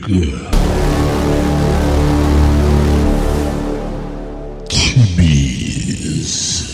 Timmy's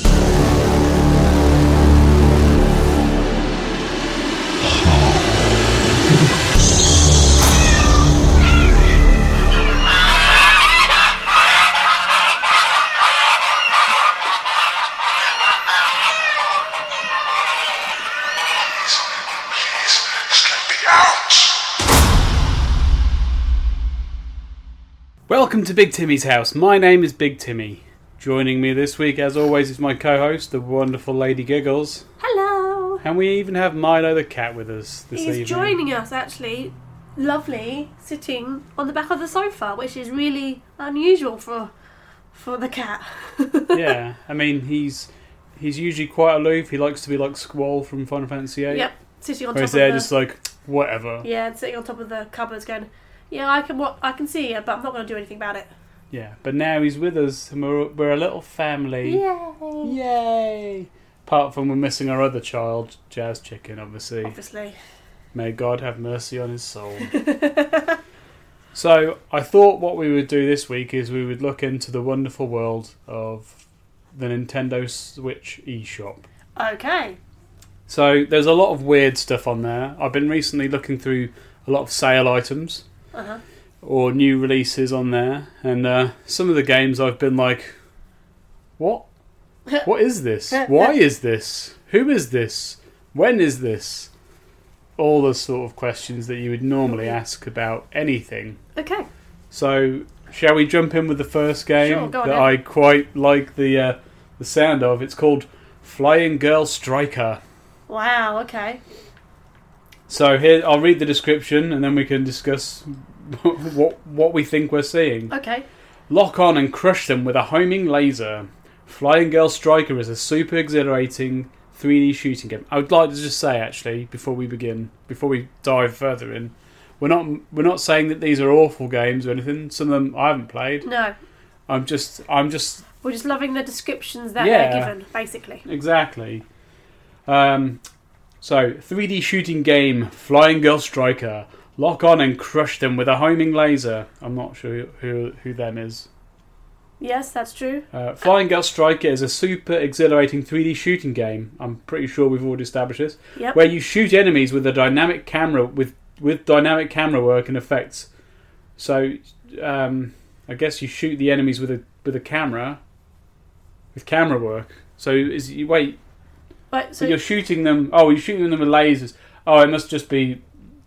Welcome to Big Timmy's house. My name is Big Timmy. Joining me this week, as always, is my co-host, the wonderful Lady Giggles. Hello. And we even have Milo the cat with us this evening. He's joining us, actually. Lovely, sitting on the back of the sofa, which is really unusual for the cat. Yeah, I mean, he's usually quite aloof. He likes to be like Squall from Final Fantasy VIII. Yep, sitting on Where top he's there of the... just like, whatever. Yeah, and sitting on top of the cupboards going, yeah, I can see it, but I'm not going to do anything about it. Yeah, but now he's with us, and we're a little family. Yay! Yay! Apart from we're missing our other child, Jazz Chicken, obviously. Obviously. May God have mercy on his soul. So, I thought what we would do this week is we would look into the wonderful world of the Nintendo Switch eShop. Okay. So, there's a lot of weird stuff on there. I've been recently looking through a lot of sale items. Uh-huh. Or new releases on there. And some of the games I've been like, what? What is this? Why is this? Who is this? When is this? All the sort of questions that you would normally ask about anything. Okay. So, shall we jump in with the first game Sure, go on that then. I quite like the sound of? It's called Flying Girl Striker. Wow, okay. So here, I'll read the description and then we can discuss what we think we're seeing. Okay. Lock on and crush them with a homing laser. Flying Girl Striker is a super exhilarating 3D shooting game. I would like to just say, actually, before we dive further in, we're not saying that these are awful games or anything. Some of them I haven't played. No. I'm just. We're just loving the descriptions that Yeah. they're given, basically. Exactly. So, 3D shooting game, Flying Girl Striker. Lock on and crush them with a homing laser. I'm not sure who them is. Yes, that's true. Flying Girl Striker is a super exhilarating 3D shooting game. I'm pretty sure we've already established this. Yep. Where you shoot enemies with a dynamic camera with dynamic camera work and effects. So, I guess you shoot the enemies with a camera with camera work. So Right, so you're shooting them. Oh, you're shooting them with lasers. Oh, it must just be.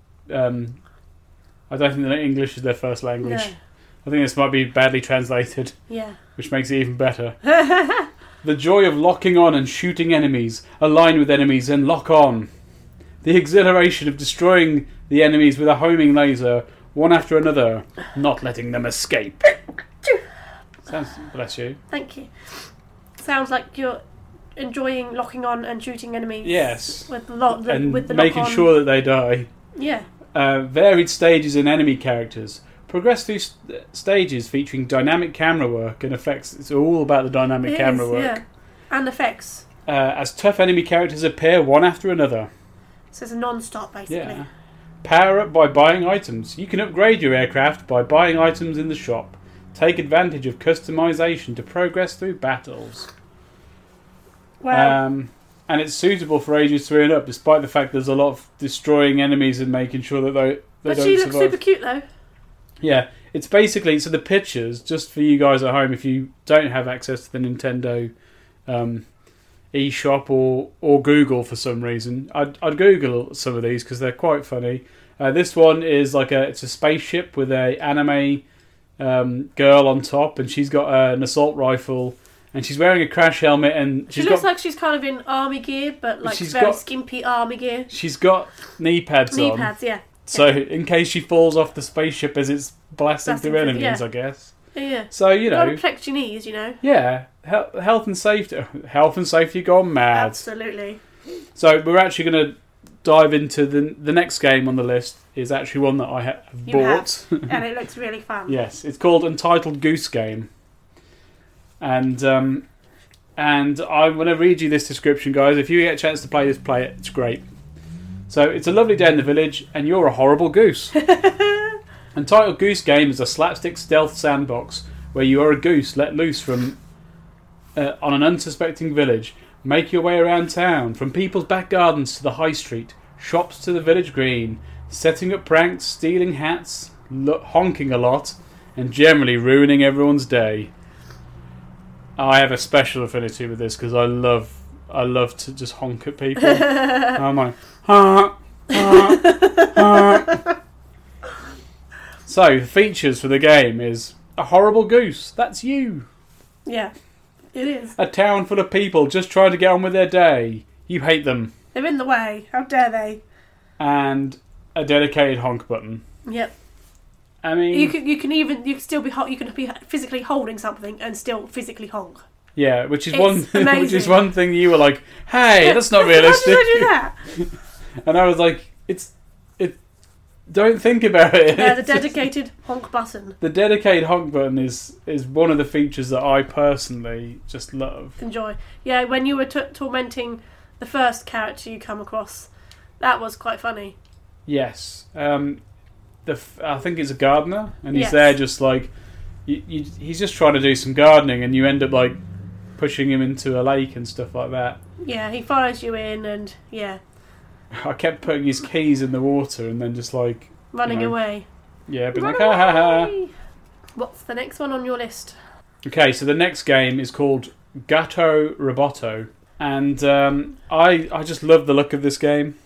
I don't think that English is their first language. No. I think this might be badly translated, Yeah. which makes it even better. The joy of locking on and shooting enemies, align with enemies and lock on. The exhilaration of destroying the enemies with a homing laser, one after another, not letting them escape. Sounds, bless you. Thank you. Sounds like you're enjoying locking on and shooting enemies. Yes. With the Making lock on. sure that they die. Yeah. Varied stages and enemy characters. Progress through stages featuring dynamic camera work and effects. It's all about the dynamic camera work. Yeah. And effects. As tough enemy characters appear one after another. So it's a non-stop, basically. Yeah. Power up by buying items. You can upgrade your aircraft by buying items in the shop. Take advantage of customization to progress through battles. Well, And it's suitable for ages 3 and up, despite the fact there's a lot of destroying enemies and making sure that they but don't she survive. looks super cute, though. Yeah, it's basically, so the pictures, just for you guys at home, if you don't have access to the Nintendo eShop or Google for some reason, I'd Google some of these because they're quite funny. This one is it's a spaceship with a anime girl on top, and she's got an assault rifle, and she's wearing a crash helmet, and She looks like she's kind of in army gear, but very skimpy army gear. She's got knee pads on. Knee pads, yeah. So in case she falls off the spaceship as it's blasting through enemies, yeah. I guess. Yeah. So, You gotta protect your knees, Yeah, health and safety gone mad. Absolutely. So we're actually going to dive into the next game on the list. Is actually one that I have bought. And it looks really fun. Yes, it's called Untitled Goose Game. And I'm going to read you this description, guys. If you get a chance to play this, play it. It's great. So, it's a lovely day in the village, and you're a horrible goose. Untitled Goose Game is a slapstick stealth sandbox where you are a goose let loose from on an unsuspecting village. Make your way around town, from people's back gardens to the high street, shops to the village green, setting up pranks, stealing hats, honking a lot, and generally ruining everyone's day. I have a special affinity with this because I love to just honk at people. I'm like, ha, ha, ha. So, features for the game is a horrible goose. That's you. Yeah, it is. A town full of people just trying to get on with their day. You hate them. They're in the way. How dare they? And a dedicated honk button. Yep. I mean, you can still be physically holding something and still physically honk. Yeah, which is It's which is one thing you were like, hey, that's not realistic. How did I do that? And I was like, it. Don't think about it. Yeah, the dedicated honk button. The dedicated honk button is one of the features that I personally just love. Enjoy. Yeah, when you were tormenting the first character you come across, that was quite funny. Yes. I think it's a gardener, and he's Yes. there just like he's just trying to do some gardening, and you end up like pushing him into a lake and stuff like that. Yeah, he follows you in, and yeah, I kept putting his keys in the water and then just like running away. Yeah, but Run like ha ha ha. away! What's the next one on your list? Okay, so the next game is called Gato Roboto, and I just love the look of this game.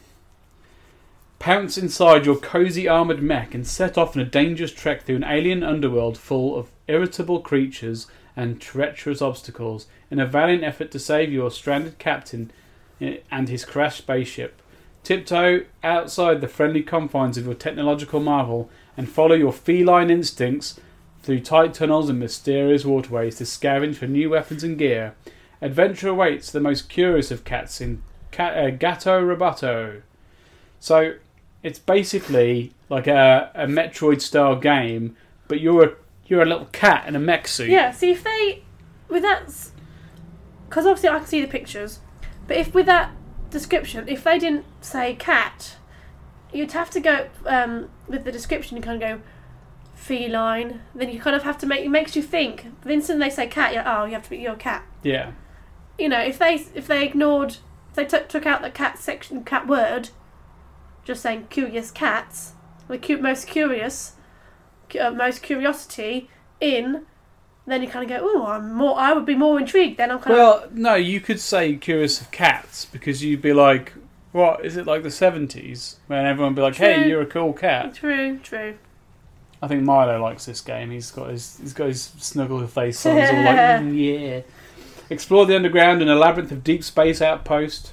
Pounce inside your cozy armoured mech and set off on a dangerous trek through an alien underworld full of irritable creatures and treacherous obstacles in a valiant effort to save your stranded captain and his crashed spaceship. Tiptoe outside the friendly confines of your technological marvel and follow your feline instincts through tight tunnels and mysterious waterways to scavenge for new weapons and gear. Adventure awaits the most curious of cats in Gato Roboto. So it's basically like a Metroid-style game, but you're a little cat in a mech suit. Yeah, see if they with that, because obviously I can see the pictures, but if with that description, if they didn't say cat, you'd have to go with the description. You kind of go feline. Then you kind of have to it makes you think. The instant they say cat, you have to be your cat. Yeah. You know, if they ignored, if they took out the cat section, cat word, just saying curious cats, most curious, most curiosity in. Then you kind of go, I would be more intrigued. Then I'm kind of... no, you could say curious of cats, because you'd be like, what, is it like the 70s? When everyone would be like, True. hey, you're a cool cat. True. I think Milo likes this game. He's got his snuggle face on. He's all like, yeah. Explore the underground in a labyrinth of a deep space outpost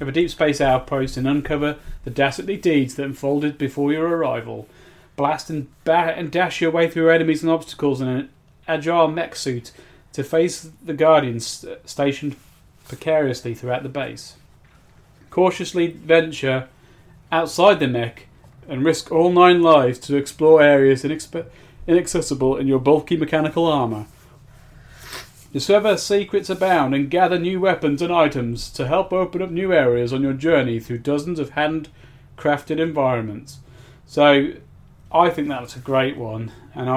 and uncover the dastardly deeds that unfolded before your arrival. Blast and dash your way through enemies and obstacles in an agile mech suit to face the Guardians stationed precariously throughout the base. Cautiously venture outside the mech and risk all 9 lives to explore areas inaccessible in your bulky mechanical armour. Discover secrets abound and gather new weapons and items to help open up new areas on your journey through dozens of handcrafted environments. So, I think that was a great one, and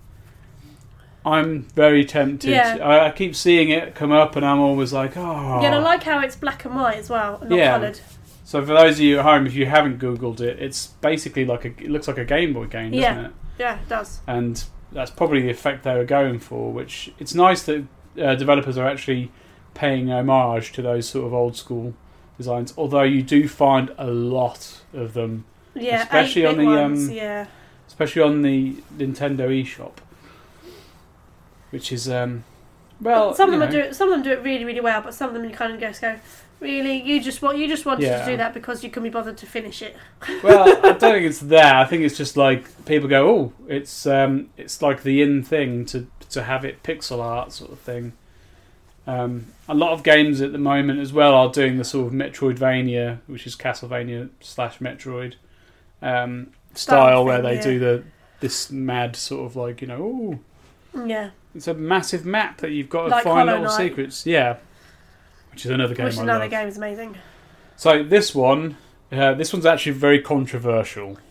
I'm very tempted. Yeah. I keep seeing it come up, and I'm always like, oh. Yeah, and I like how it's black and white as well, not coloured. So for those of you at home, if you haven't Googled it, it's basically it looks like a Game Boy game, doesn't it? Yeah, it does. And that's probably the effect they were going for, which it's nice that developers are actually paying homage to those sort of old school designs, although you do find a lot of them. Yeah, especially on the ones, especially on the Nintendo eShop, which is some of them do it really, really well, but some of them you kind of go, really, you just wanted to do that because you couldn't be bothered to finish it. Well, I don't think it's that. I think it's just like people go, oh, it's like the in thing to have it pixel art sort of thing. A lot of games at the moment as well are doing the sort of Metroidvania, which is Castlevania/Metroid style, where they do this mad sort of like, yeah, it's a massive map that you've got to like find Hollow little Knight. secrets. Yeah, which is another game. Which another game is amazing. So this one's actually very controversial.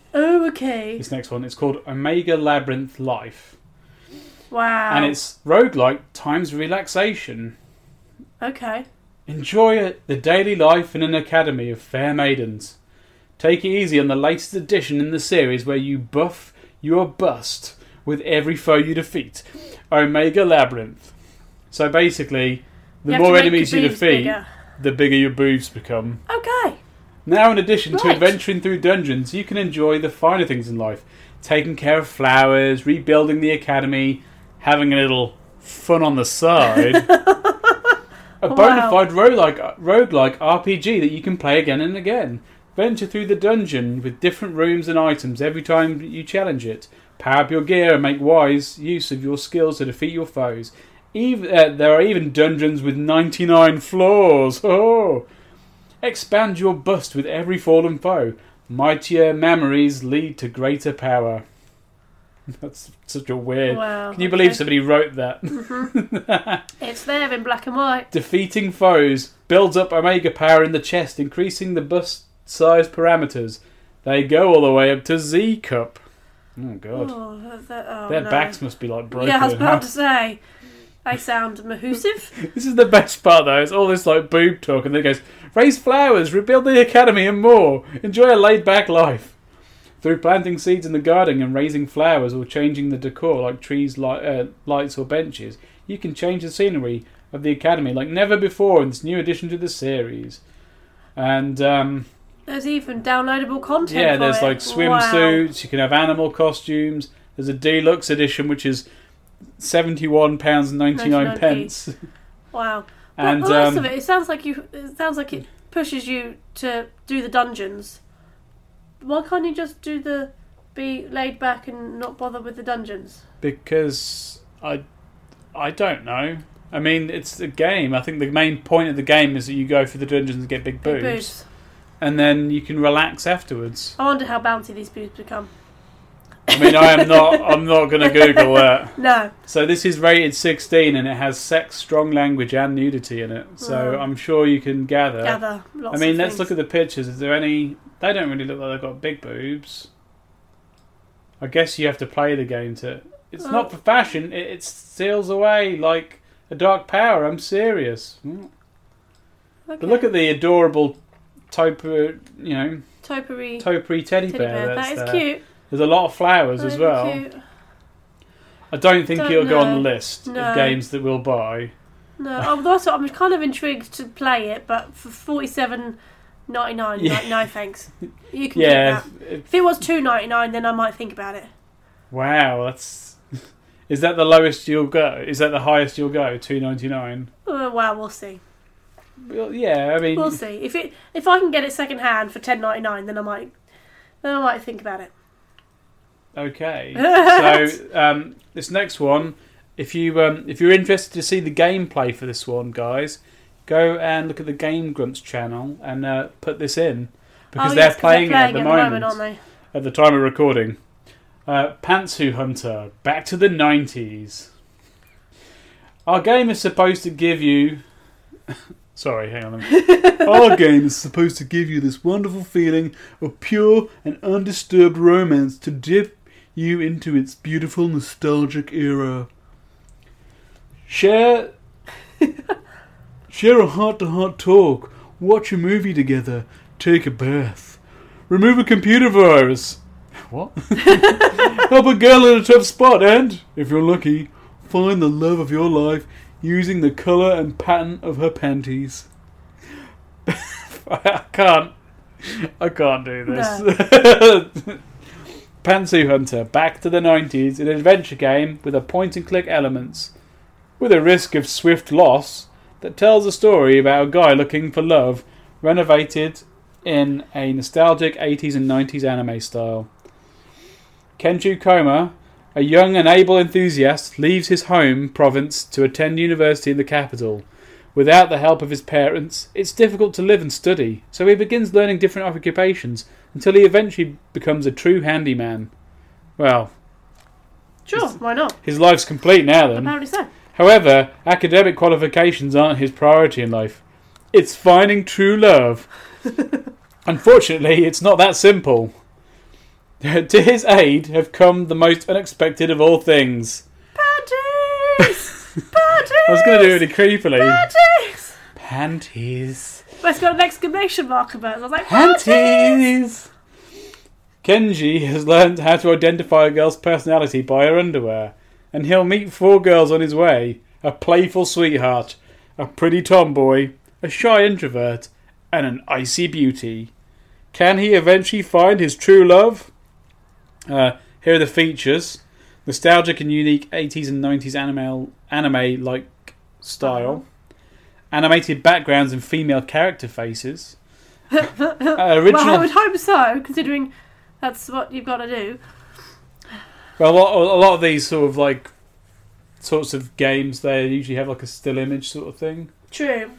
Oh, okay. This next one, it's called Omega Labyrinth Life. Wow. And it's roguelike times relaxation. Okay. Enjoy the daily life in an academy of fair maidens. Take it easy on the latest edition in the series where you buff your bust with every foe you defeat. Omega Labyrinth. So basically, the more enemies you defeat, the bigger your boobs become. Okay. Now, in addition to adventuring through dungeons, you can enjoy the finer things in life. Taking care of flowers, rebuilding the academy, having a little fun on the side. A bona fide roguelike RPG that you can play again and again. Venture through the dungeon with different rooms and items every time you challenge it. Power up your gear and make wise use of your skills to defeat your foes. There are even dungeons with 99 floors. Oh! Expand your bust with every fallen foe. Mightier memories lead to greater power. That's such a weird... Wow. Can you believe somebody wrote that? Mm-hmm. It's there in black and white. Defeating foes builds up Omega power in the chest, increasing the bust size parameters. They go all the way up to Z Cup. Oh, God. Their backs must be like broken. Yeah, I was about to say. They sound mahoosive. This is the best part, though. It's all this like boob talk, and then it goes, raise flowers, rebuild the academy, and more. Enjoy a laid-back life. Through planting seeds in the garden and raising flowers or changing the decor like trees, lights or benches, you can change the scenery of the academy like never before in this new addition to the series. And there's even downloadable content. Yeah, there's for like swimsuits. You can have animal costumes. There's a deluxe edition which is £71.99. Wow. And the rest of it sounds like it pushes you to do the dungeons. Why can't you just be laid back and not bother with the dungeons? Because I don't know. I mean, it's a game. I think the main point of the game is that you go through the dungeons and get big boobs. And then you can relax afterwards. I wonder how bouncy these boobs become. I mean, I'm not going to Google that. No. So this is rated 16 and it has sex, strong language and nudity in it. So I'm sure you can gather lots of let's things. look at the pictures. Is there any... They don't really look like they've got big boobs. I guess you have to play the game to... It's not for fashion. It steals away like a dark power. I'm serious. Okay. But look at the adorable topiary teddy bear. That is cute. There's a lot of flowers as well. Cute. I don't think he'll go on the list of games that we'll buy. No, that's what I'm kind of intrigued to play it, but for $47.99, no thanks. You can get that. If it was $2.99, then I might think about it. Wow, that's... Is that the lowest you'll go? Is that the highest you'll go? $2.99? Well, we'll see. Well, yeah, I mean... We'll see. If I can get it second hand for $10.99, then I might think about it. Okay. So this next one, if you're interested to see the gameplay for this one, guys, go and look at the Game Grumps channel and put this in because they're playing it at the moment, aren't they? At the time of recording. Pantsu Hunter, back to the 90s. Our game is supposed to give you... Sorry, hang on a minute. Our game is supposed to give you this wonderful feeling of pure and undisturbed romance to dip you into its beautiful nostalgic era. Share a heart-to-heart talk, watch a movie together, take a bath, remove a computer virus. What? Help a girl in a tough spot and, if you're lucky, find the love of your life using the colour and pattern of her panties. I can't do this. No. Pantsu Hunter, back to the 90s, an adventure game with a point-and-click elements, with a risk of swift loss, that tells a story about a guy looking for love, renovated in a nostalgic 80s and 90s anime style. Kenju Koma, a young and able enthusiast, leaves his home province to attend university in the capital. Without the help of his parents, it's difficult to live and study, so he begins learning different occupations until he eventually becomes a true handyman. Well, sure, why not? His life's complete now then. Apparently so. However, academic qualifications aren't his priority in life. It's finding true love. Unfortunately, it's not that simple. To his aid have come the most unexpected of all things. Panties! Panties! I was going to do it really creepily. Panties! Panties. But it's got an exclamation mark above it. I was like, Panties! Kenji has learned how to identify a girl's personality by her underwear, and he'll meet 4 girls on his way: a playful sweetheart, a pretty tomboy, a shy introvert, and an icy beauty. Can he eventually find his true love? Here are the features: nostalgic and unique 80s and 90s anime-like style, animated backgrounds and female character faces, Well, original. I would hope so, considering that's what you've got to do. Well, a lot of these sorts of games, they usually have like a still image sort of thing. True.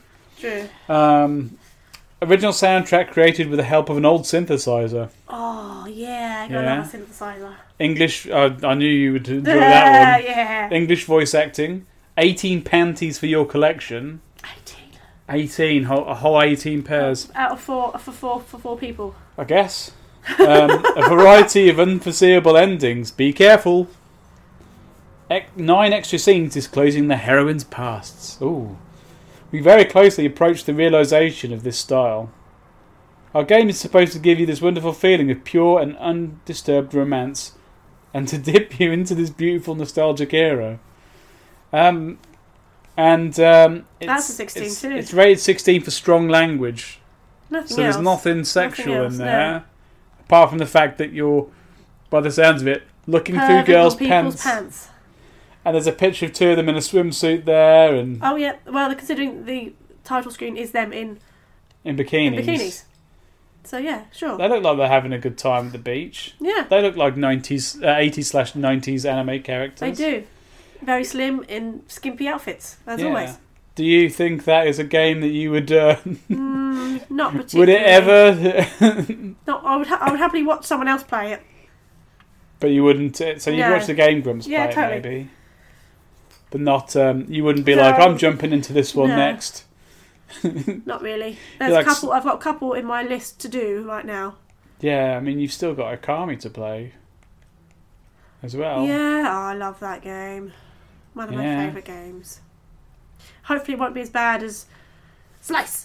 Original soundtrack created with the help of an old synthesizer. Oh, yeah. I got Yeah. a synthesizer. English, I knew you would enjoy that one. Yeah. English voice acting. 18 panties for your collection. 18, a whole 18 pairs, Out of 4, for 4 people. I guess. A variety of unforeseeable endings. Be careful. 9 extra scenes disclosing the heroine's pasts. Ooh. We very closely approach the realisation of this style. Our game is supposed to give you this wonderful feeling of pure and undisturbed romance, and to dip you into this beautiful nostalgic era. That's That's a 16 too. It's rated 16 for strong language, Nothing so else. there's nothing sexual else, in there, no. apart from the fact that you're, by the sounds of it, looking through Perving girls' on people's pants. And there's a picture of 2 of them in a swimsuit there, and Oh, yeah. Well, considering the title screen is them in bikinis. So, yeah, sure. They look like they're having a good time at the beach. Yeah, They look like 80s/90s anime characters. they do. Very slim in skimpy outfits, as Yeah. always. Do you think that is a game that you would? Not particularly. Would it ever? No, I would happily watch someone else play it. But you wouldn't. So you'd No. watch the Game Grumps Yeah, play totally. it, maybe. But not. You wouldn't be No. like, I'm jumping into this one No. next. Not really. There's like a couple. I've got a couple in my list to do right now. Yeah, I mean, you've still got Okami to play as well. Yeah, oh, I love that game. One of my Yeah. favourite games. Hopefully, it won't be as bad as Slice.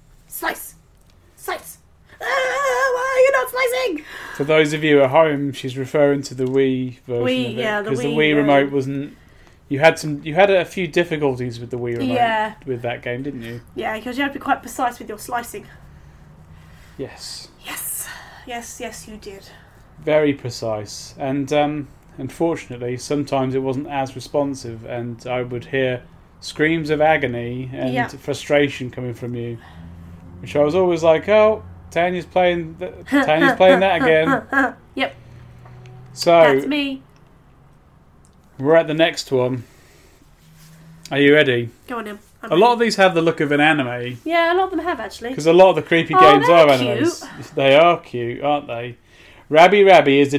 Why are you not slicing? For those of you at home, she's referring to the Wii version Wii, of it, yeah, the because the Wii, Wii remote wasn't. You had a few difficulties with the Wii remote Yeah. with that game, didn't you? Yeah, because you have to be quite precise with your slicing. Yes, Yes, you did. very precise, and unfortunately, sometimes it wasn't as responsive, and I would hear screams of agony and Yeah. frustration coming from you, which I was always like, "Oh, Tanya's playing that again." Yep, So that's me. we're at the next one. Are you ready? Go on, him. A lot of these have the look of an anime, Yeah, a lot of them have actually. because a lot of the creepy Oh, games they're are animes. They are cute, aren't they? Rabby Rabby is a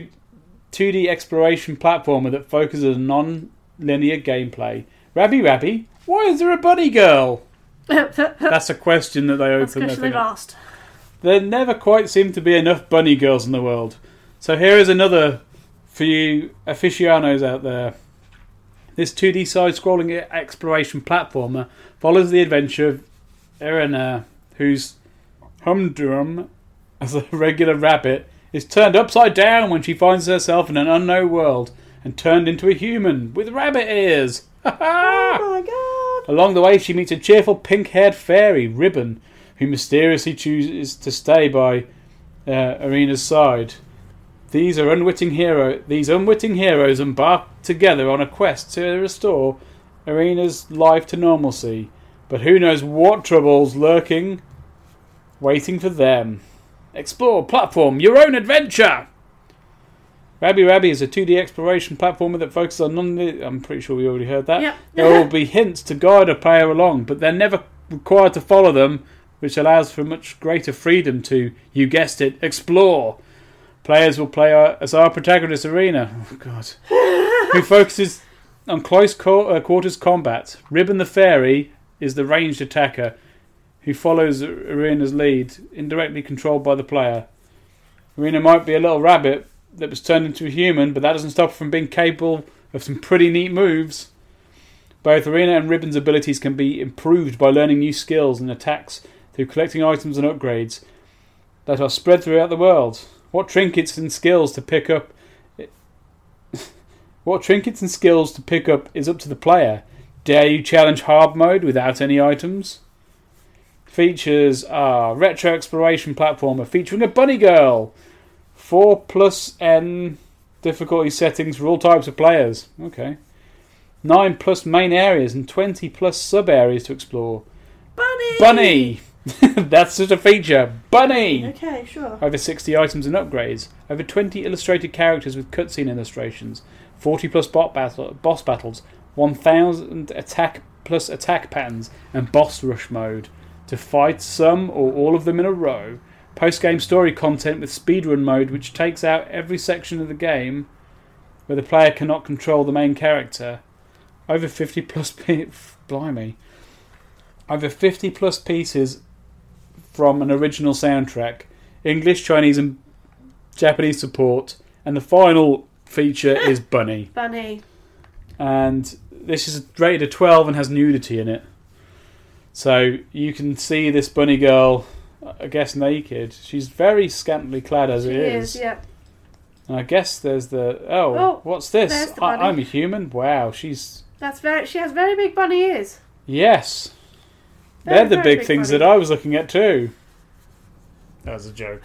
2D exploration platformer that focuses on non-linear gameplay. Rabby Rabby, why is there a bunny girl? That's a question that they That's a open. question they've asked. There never quite seem to be enough bunny girls in the world. So here is another for you aficionados out there. This 2D side-scrolling exploration platformer follows the adventure of Irina, whose humdrum as a regular rabbit is turned upside down when she finds herself in an unknown world and turned into a human with rabbit ears. Oh my god! Along the way, she meets a cheerful pink-haired fairy, Ribbon, who mysteriously chooses to stay by Irina's side. These unwitting heroes embark together on a quest to restore Irina's life to normalcy. But who knows what troubles waiting for them. Explore, platform, your own adventure! Rabby Rabby is a 2D exploration platformer that focuses on I'm pretty sure we already heard that. Yep. There will be hints to guide a player along, but they're never required to follow them, which allows for much greater freedom to, you guessed it, explore. Players will play as our protagonist Irina, who focuses on close quarters combat. Ribbon the Fairy is the ranged attacker, who follows Irina's lead, indirectly controlled by the player. Irina might be a little rabbit that was turned into a human, but that doesn't stop her from being capable of some pretty neat moves. Both Irina and Ribbon's abilities can be improved by learning new skills and attacks through collecting items and upgrades that are spread throughout the world. What trinkets and skills to pick up is up to the player. Dare you challenge hard mode without any items? Features are retro exploration platformer featuring a bunny girl. 4+N difficulty settings for all types of players. Okay. 9+ main areas and 20+ sub areas to explore. Bunny! That's just a feature. Bunny! Okay, sure. Over 60 items and upgrades. Over 20 illustrated characters with cutscene illustrations. 40+ boss battles. 1,000 attack patterns and boss rush mode. To fight some or all of them in a row. Post-game story content with speedrun mode, which takes out every section of the game where the player cannot control the main character. Over 50+ blimey. Over 50+ pieces from an original soundtrack. English, Chinese and Japanese support. And the final feature is Bunny. Bunny. And this is rated a 12 and has nudity in it. So you can see this bunny girl, I guess, naked. She's very scantily clad as it is. Yeah. And I guess there's the... Oh, what's this? I'm a human? Wow, she's... She has very big bunny ears. Yes. Very, They're the big things bunny. that I was looking at too. That was a joke.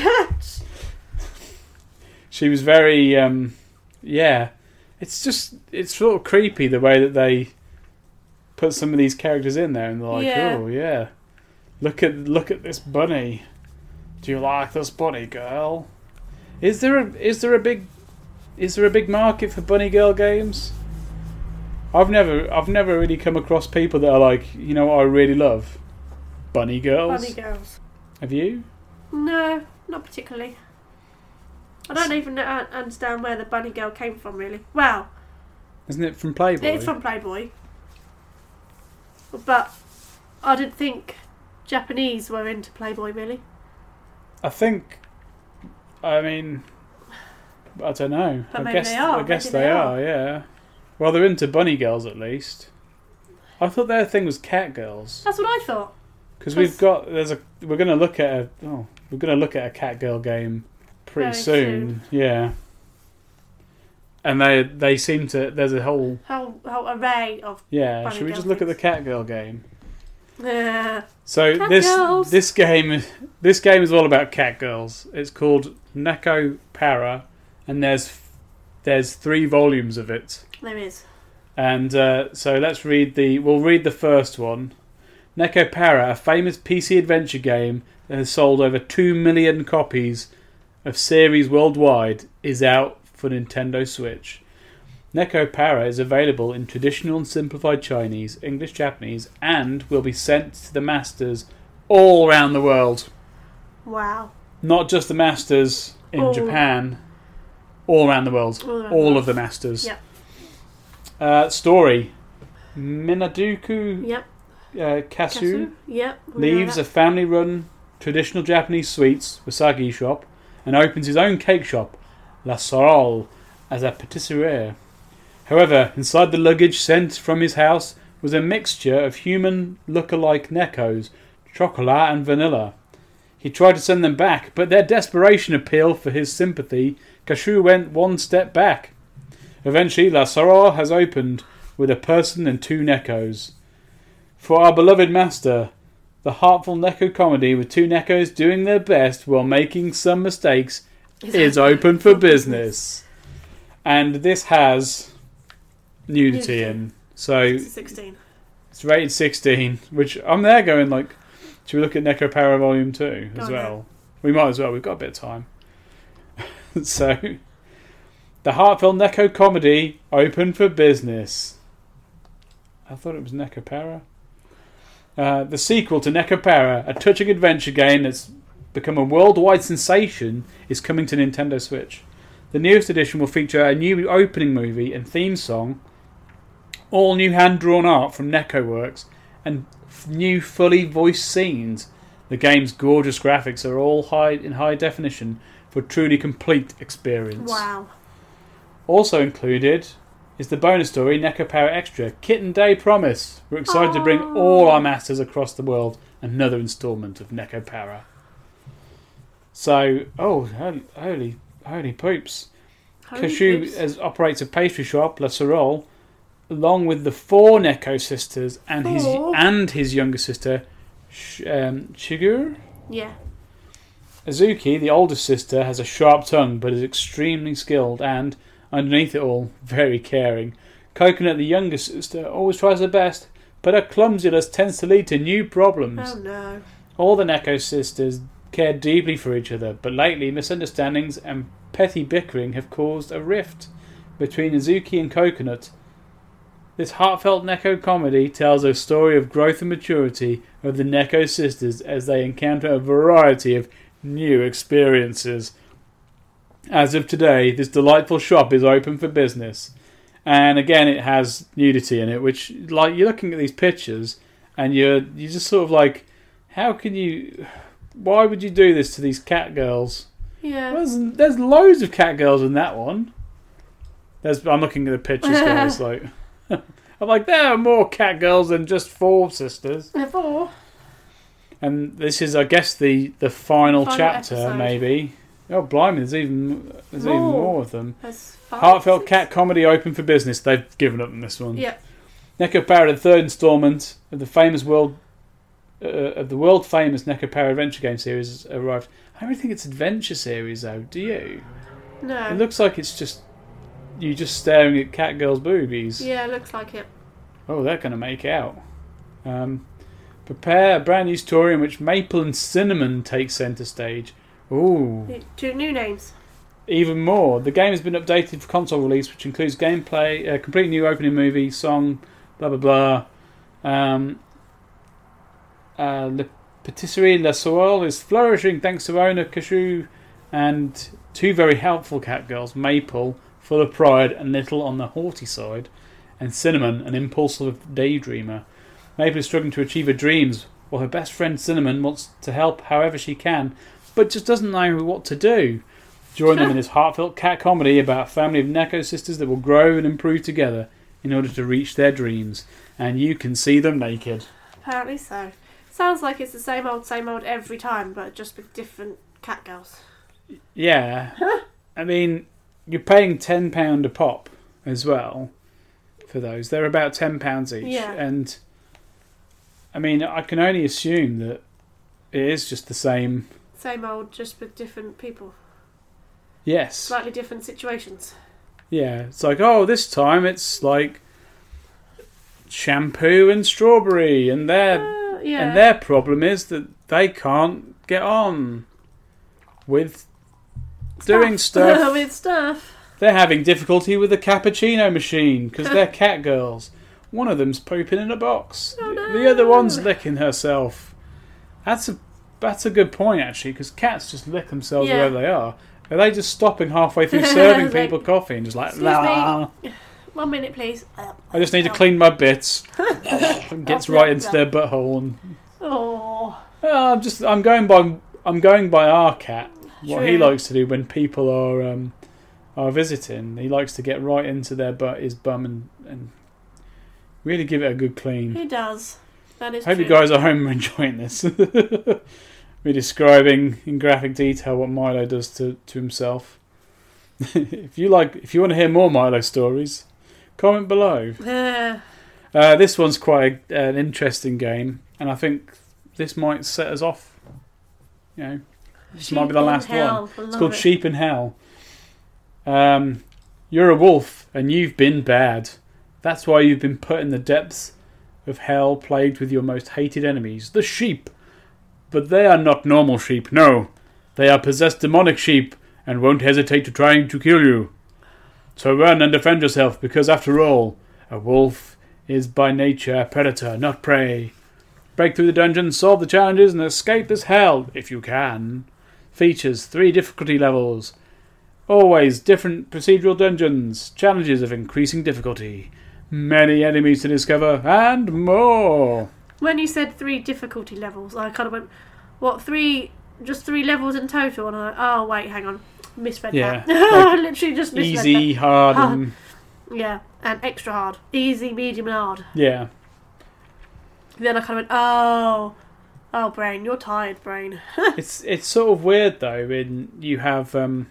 She was very... yeah. It's sort of creepy the way that they put some of these characters in there, and they're like, oh yeah, look at this bunny. Do you like this bunny girl? Is there a big market for bunny girl games? I've never really come across people that are like, you know what I really love? Bunny girls. Bunny girls. Have you? No, not particularly. I don't even understand where the bunny girl came from, really. Well, isn't it from Playboy? it's from Playboy. But I didn't think Japanese were into Playboy, really. I mean, I don't know. But maybe they are. I guess they are, yeah. Well, they're into bunny girls at least. I thought their thing was cat girls. That's what I thought. Because we're going to look at a cat girl game pretty soon. Yeah. And they seem to. There's a whole array of. Yeah. Should we just look at the cat girl game? Yeah. So cat this girls. this game is all about cat girls. It's called Neko Para, and there's 3 volumes of it. There is. And so we'll read the first one. Neko Para, a famous PC adventure game that has sold over 2 million copies of series worldwide, is out for Nintendo Switch. Neko Para is available in traditional and simplified Chinese, English, Japanese, and will be sent to the masters all around the world. Wow. Not just the masters in Japan, all around the world. All of the masters. Yep. Story. Minaduku Yep. Kasu Yep. leaves a family-run traditional Japanese sweets Wasagi shop and opens his own cake shop, La Sorole, as a patisserie. However, inside the luggage sent from his house was a mixture of human look-alike Nekos, chocolate and vanilla. He tried to send them back, but their desperation appealed for his sympathy. Kashu went one step back. Eventually, La Sorole has opened with a person and 2 Nekos. For our beloved master, the heartful Neko comedy with 2 Nekos doing their best while making some mistakes is open for business. And this has nudity in. So It's 16. it's rated 16, which I'm there going like, should we look at Neko Para Volume 2 as well? We might as well, we've got a bit of time. So, the heartfelt Neko comedy open for business. I thought it was Neko Para. The sequel to Neko Para, a touching adventure game that's become a worldwide sensation, is coming to Nintendo Switch. The newest edition will feature a new opening movie and theme song, all new hand-drawn art from NekoWorks, and new fully voiced scenes. The game's gorgeous graphics are all in high definition for a truly complete experience. Wow. Also included is the bonus story Neko Power Extra, Kitten Day Promise. We're excited to bring all our masters across the world another instalment of Neko Power. So, holy poops. Kashu operates a pastry shop, La Sorole, along with the 4 Neko sisters and his younger sister, Shigur. Yeah. Azuki, the oldest sister, has a sharp tongue but is extremely skilled and, underneath it all, very caring. Coconut, the younger sister, always tries her best, but her clumsiness tends to lead to new problems. Oh no. All the Neko sisters care deeply for each other, but lately misunderstandings and petty bickering have caused a rift between Azuki and Coconut. This heartfelt Neko comedy tells a story of growth and maturity of the Neko sisters as they encounter a variety of new experiences. As of today, this delightful shop is open for business. And again, it has nudity in it, which, like, you're looking at these pictures and you're just sort of like, how can you... Why would you do this to these cat girls? Yeah. There's loads of cat girls in that one. I'm looking at the pictures, guys. Like, I'm like, there are more cat girls than just 4 sisters. 4. And this is, I guess, the final chapter, episode. Maybe. Oh, blimey! There's even more of them. There's 5, Heartfelt 6. cat comedy open for business. They've given up on this one. Yeah. Neko Power, the 3rd instalment of the world famous Neko Power adventure game series has arrived. I don't really think it's adventure series though. Do you? No. It looks like it's just you just staring at cat girls' boobies. Yeah, it looks like it. Oh, they're going to make out. Prepare a brand new story in which Maple and Cinnamon take centre stage. Ooh. 2 new names. Even more. The game has been updated for console release, which includes gameplay, a complete new opening movie, song, blah blah blah. Le Patisserie La Sorole is flourishing thanks to owner Kashu and 2 very helpful cat girls, Maple, full of pride and little on the haughty side, and Cinnamon, an impulsive daydreamer. Maple is struggling to achieve her dreams, while her best friend Cinnamon wants to help however she can, but just doesn't know what to do. Join them in this heartfelt cat comedy about a family of Neko sisters that will grow and improve together in order to reach their dreams. And you can see them naked. Apparently so. Sounds like it's the same old every time, but just with different cat girls. Yeah. I mean, you're paying £10 a pop as well for those. They're about £10 each. Yeah. And, I mean, I can only assume that it is just the same... Same old, just with different people. Yes. Slightly different situations. Yeah. It's like, oh, this time it's like shampoo and strawberry, and their problem is that they can't get on with doing stuff. With stuff. They're having difficulty with the cappuccino machine because they're cat girls. One of them's pooping in a box. Oh, no. The other one's licking herself. That's a good point, actually, because cats just lick themselves wherever they are. Are they just stopping halfway through serving people coffee and just like, excuse me. 1 minute, please. I just need to clean my bits. And gets right into their butthole. And, I'm going by our cat. What he likes to do when people are visiting, he likes to get right into his bum and really give it a good clean. He does. That is Hope true. you guys at home are enjoying this. We're describing in graphic detail what Milo does to himself. If you want to hear more Milo stories, comment below. This one's quite an interesting game, and I think this might set us off. You know, this might be the last one. It's called Sheep in Hell. You're a wolf, and you've been bad. That's why you've been put in the depths of hell, plagued with your most hated enemies, the sheep. But they are not normal sheep, no. They are possessed demonic sheep, and won't hesitate to trying to kill you. So run and defend yourself, because after all, a wolf is by nature a predator, not prey. Break through the dungeon, solve the challenges, and escape this hell, if you can. Features 3 difficulty levels. Always different procedural dungeons, challenges of increasing difficulty, many enemies to discover, and more. When you said 3 difficulty levels, I kind of went, what, 3 just 3 levels in total, and I'm like, oh wait, hang on, misread Yeah, that. I literally just misread easy, hard, and yeah, and extra hard, easy, medium, and hard. yeah. Then I kind of went, oh, brain, you're tired, brain. It's sort of weird though. When you have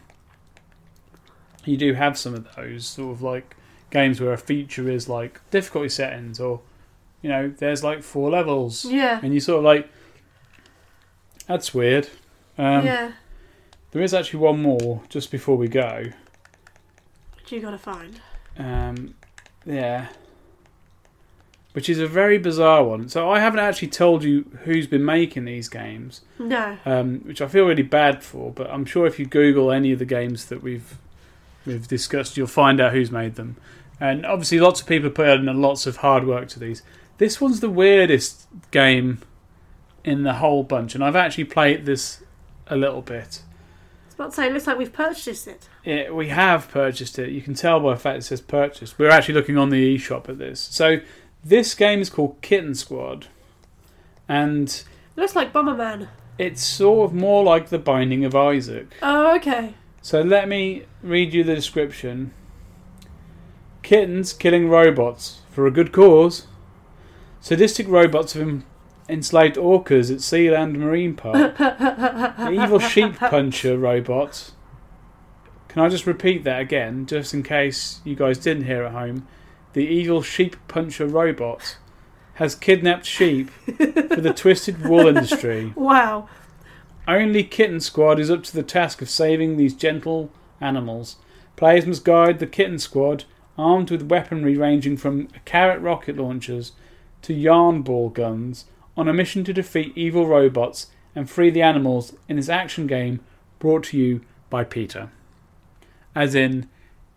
you do have some of those sort of like games where a feature is like difficulty settings, or there's like 4 levels. Yeah. And you sort of like, that's weird. Yeah. There is actually one more just before we go. Which you gotta find. Yeah. Which is a very bizarre one. So I haven't actually told you who's been making these games. No. Which I feel really bad for, but I'm sure if you Google any of the games that we've discussed, you'll find out who's made them. And obviously lots of people put in lots of hard work to these. This one's the weirdest game in the whole bunch, and I've actually played this a little bit. I was about to say, it looks like we've purchased it. We have purchased it. You can tell by the fact it says purchased. We're actually looking on the eShop at this. So this game is called Kitten Squad, and It looks like Bomberman. it's sort of more like The Binding of Isaac. Oh, okay. So let me read you the description. Kittens killing robots for a good cause. Sadistic robots have enslaved orcas at Sealand Marine Park. The evil sheep puncher robot. Can I just repeat that again, just in case you guys didn't hear at home? The evil sheep puncher robot has kidnapped sheep for the twisted wool industry. Wow. Only Kitten Squad is up to the task of saving these gentle animals. Players must guide the Kitten Squad, armed with weaponry ranging from carrot rocket launchers to yarn ball guns, on a mission to defeat evil robots and free the animals in this action game brought to you by PETA. As in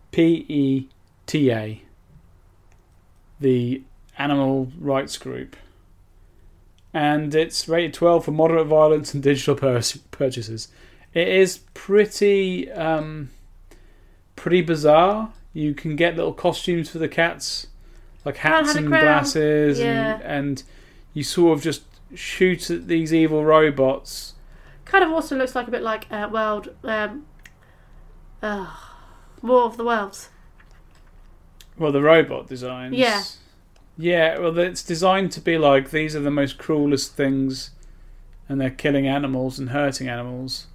PETA, the animal rights group. And it's rated 12 for moderate violence and digital purchases. It is pretty bizarre. You can get little costumes for the cats, like hats and glasses, and you sort of just shoot at these evil robots. Kind of also looks like a bit like War of the Worlds. Well, the robot designs. Yeah. Yeah, well, it's designed to be like, these are the most cruelest things, and they're killing animals and hurting animals.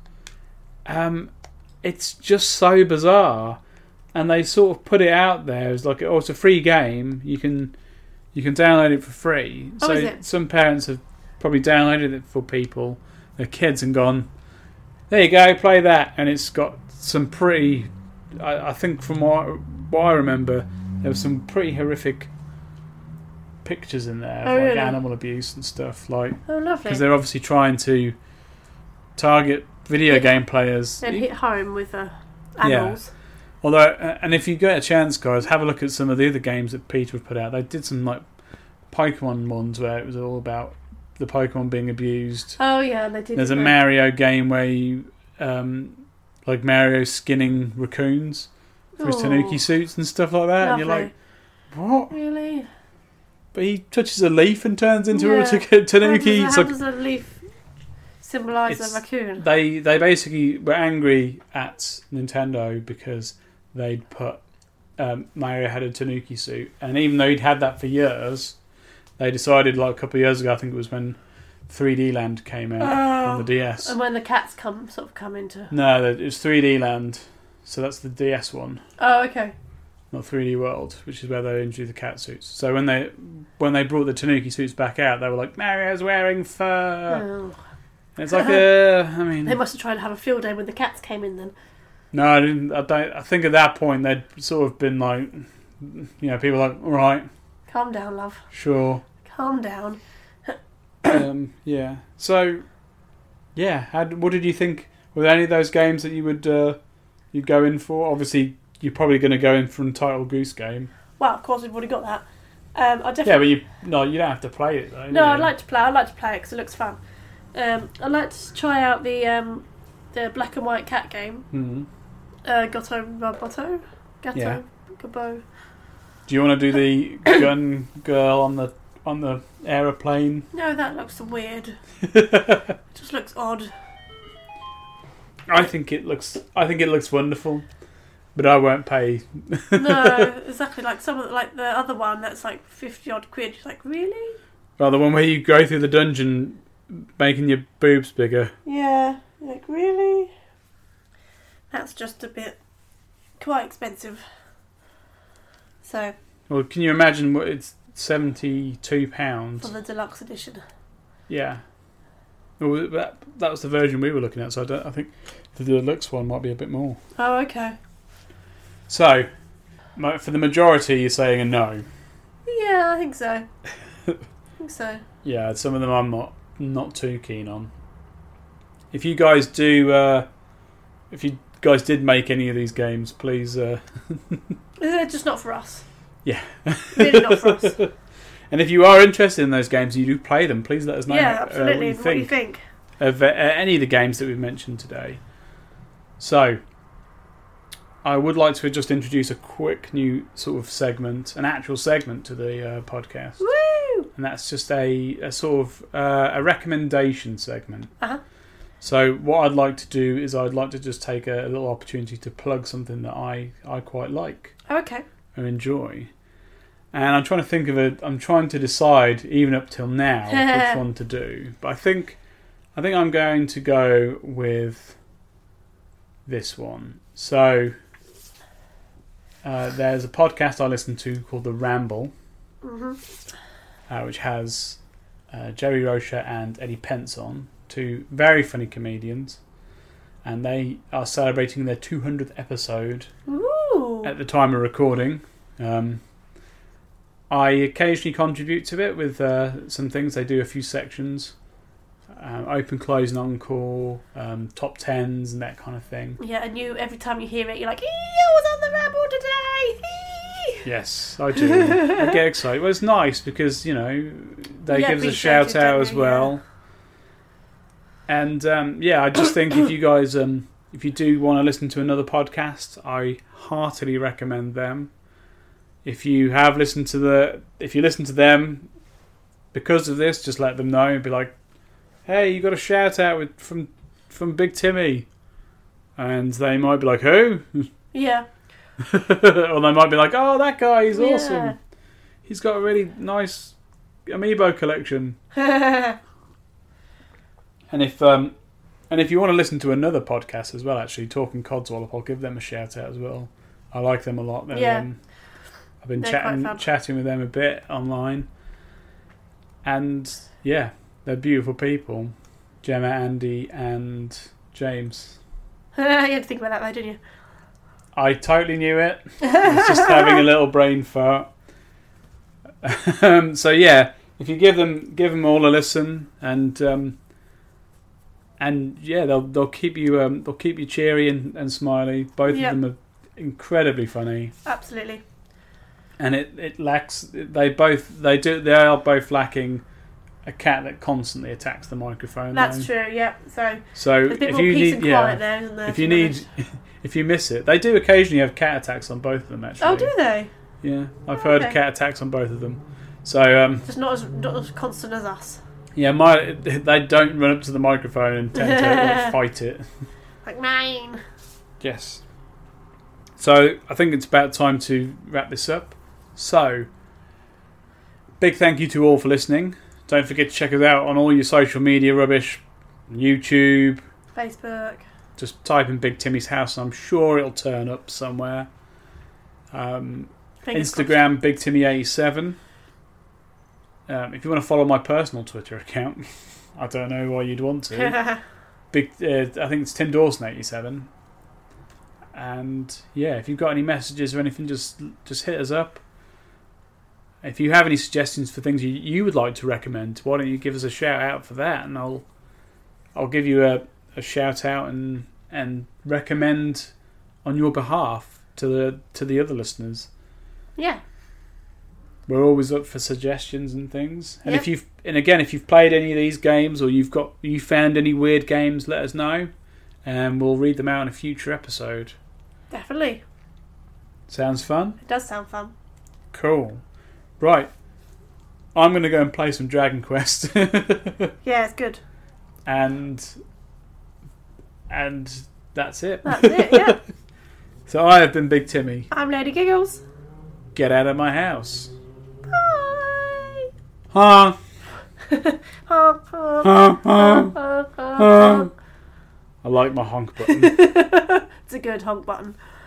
It's just so bizarre, and they sort of put it out there as like, oh, it's a free game. You can download it for free. Oh, so is it? Some parents have probably downloaded it for people, their kids, and gone, there you go, play that. And it's got some pretty, I think from what I remember, there was some pretty horrific pictures in there of like really? animal abuse and stuff, like, Oh, lovely. because they're obviously trying to target video game players And hit home with animals. Although, and if you get a chance, guys, have a look at some of the other games that PETA have put out. They did some like Pokemon ones where it was all about the Pokemon being abused. Oh yeah, they did. There's a Mario game where you like Mario skinning raccoons for his Tanuki suits and stuff like that, Lovely. and you're like, what? Really? But he touches a leaf and turns into a Tanuki. How does a leaf symbolise a raccoon? They basically were angry at Nintendo because they'd put Mario had a Tanuki suit, and even though he'd had that for years, they decided like a couple of years ago, I think it was when 3D Land came out on the DS. And when the cats come into. No, it was 3D Land, so that's the DS one. Oh, okay. Not 3D World, which is where they introduced the cat suits. So when they brought the Tanuki suits back out, they were like, Mario's wearing fur. Oh. And it's like, I mean, They must have tried to have a field day when the cats came in then. no, I didn't. I think at that point they'd sort of been like, people were like, all right, Calm down, love. sure, Calm down. yeah. So, yeah, what did you think? Were there any of those games that you would you'd go in for? Obviously, you're probably going to go in for Untitled Goose Game. Well, of course we've already got that. I definitely. Yeah, but you don't have to play it though. No, I'd like to play. I'd like to play it because it looks fun. I'd like to try out the black and white cat game. Mm-hmm. Gato Roboto. Yeah. Gabo. Do you want to do the gun girl on the aeroplane? No, that looks weird. It just looks odd. I think it looks wonderful, but I won't pay. No, exactly. Like like the other one that's like 50 odd quid. You're like, really? Well, the one where you go through the dungeon, making your boobs bigger. Yeah. You're like, really? That's just a bit quite expensive. So. Well, can you imagine what it's £72 For the deluxe edition. Yeah. Well, that was the version we were looking at, so I think the deluxe one might be a bit more. Oh, okay. So, for the majority, you're saying a no. Yeah, I think so. I think so. Yeah, some of them I'm not too keen on. If you guys do, if you guys did make any of these games, please. They're just not for us. Yeah. Really not for us. And if you are interested in those games and you do play them, please let us know. Yeah, absolutely. What you think of any of the games that we've mentioned today. So, I would like to just introduce a quick new sort of segment, an actual segment to the podcast. Woo! And that's just a sort of a recommendation segment. Uh-huh. So what I'd like to do is I'd like to just take a little opportunity to plug something that I quite like. Oh, okay. And enjoy. And I'm trying to think of I'm trying to decide, even up till now, which one to do. But I think I'm going to go with this one. So there's a podcast I listen to called The Ramble, which has Jerry Rocha and Eddie Pence on, two very funny comedians, and they are celebrating their 200th episode. Ooh. At the time of recording. I occasionally contribute to it with some things. They do a few sections, open, close, and encore, top tens, and that kind of thing. Yeah, and every time you hear it, you're like, I was on the Ramble today. Yes, I do. I get excited. Well, it's nice because, you know, they give us a shout out as well. Yeah. And I just think if you guys, if you do want to listen to another podcast, I heartily recommend them. If you have listened to if you listen to them because of this, just let them know and be like, "Hey, you got a shout out from Big Timmy," and they might be like, "Who?" Yeah. Or they might be like, "Oh, that guy, he's awesome. He's got a really nice amiibo collection." And if you want to listen to another podcast as well, actually, Talking Codswallop, I'll give them a shout out as well. I like them a lot. I've been chatting with them a bit online, and yeah, they're beautiful people. Gemma, Andy, and James. You had to think about that though, didn't you? I totally knew it. I was just having a little brain fart. So yeah, if you give them all a listen, and yeah, they'll keep you cheery and smiley. Both of them are incredibly funny. Absolutely. And it lacks. They are both lacking a cat that constantly attacks the microphone. That's true. Yeah. So there's a bit more peace and quiet there, isn't there? If you miss it, they do occasionally have cat attacks on both of them. Actually. Oh, do they? Yeah, I've heard of cat attacks on both of them. So just not as constant as us. Yeah, they don't run up to the microphone and tend to fight it. Like mine. Yes. So I think it's about time to wrap this up. So, big thank you to all for listening. Don't forget to check us out on all your social media rubbish, YouTube, Facebook. Just type in Big Timmy's House and I'm sure it'll turn up somewhere. Instagram, Big Timmy87. If you want to follow my personal Twitter account, I don't know why you'd want to. I think it's Tim Dawson87. And yeah, if you've got any messages or anything, just hit us up. If you have any suggestions for things you would like to recommend, why don't you give us a shout out for that, and I'll give you a shout out and recommend on your behalf to the other listeners. Yeah. We're always up for suggestions and things. And if you've played any of these games or you found any weird games, let us know, and we'll read them out in a future episode. Definitely. Sounds fun? It does sound fun. Cool. Right. I'm going to go and play some Dragon Quest. Yeah, it's good. And That's it. That's it, yeah. So I have been Big Timmy. I'm Lady Giggles. Get out of my house. Bye. Huh? Honk, honk, Huh? honk, honk, honk, Huh? honk. I like my honk button. It's a good honk button.